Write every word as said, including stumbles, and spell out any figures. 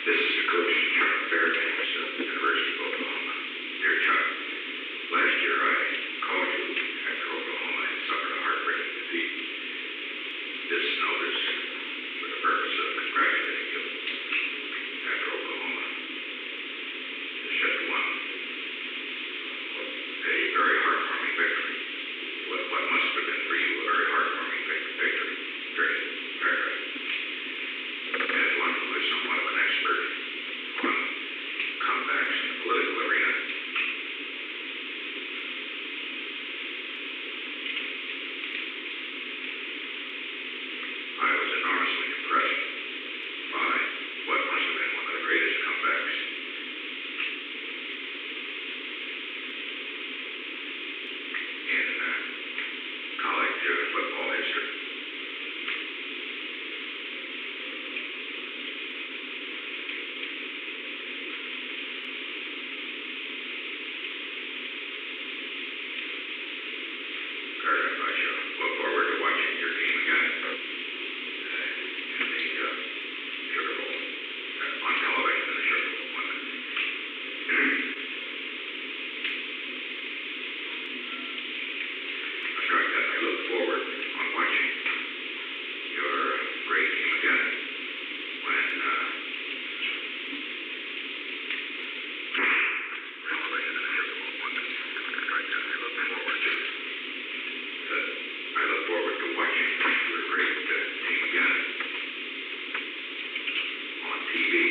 This is Coach Chuck Fairbanks of the University of Oklahoma. Dear Chuck, last year I called you after Oklahoma had suffered a heartbreaking defeat. This notice for the purpose of congratulating you after Oklahoma has just won a very heartwarming victory. What, what must have been for you a very heartwarming victory. Period. Paragraph. As one who is somewhat of an expert on comebacks in the political arena, I was enormously impressed by what must have been one of the greatest comebacks in uh, college uh, football history. Paragraph. I shall look forward to watching your team again uh, in the uh, Sugar Bowl, uh, on television in the Sugar Bowl. One minute. I strike that. I look forward on watching your uh, great team again when uh, television in the Sugar Bowl. One minute. I strike that. I look forward to. Uh, I look forward to watching your great uh, team again on T V.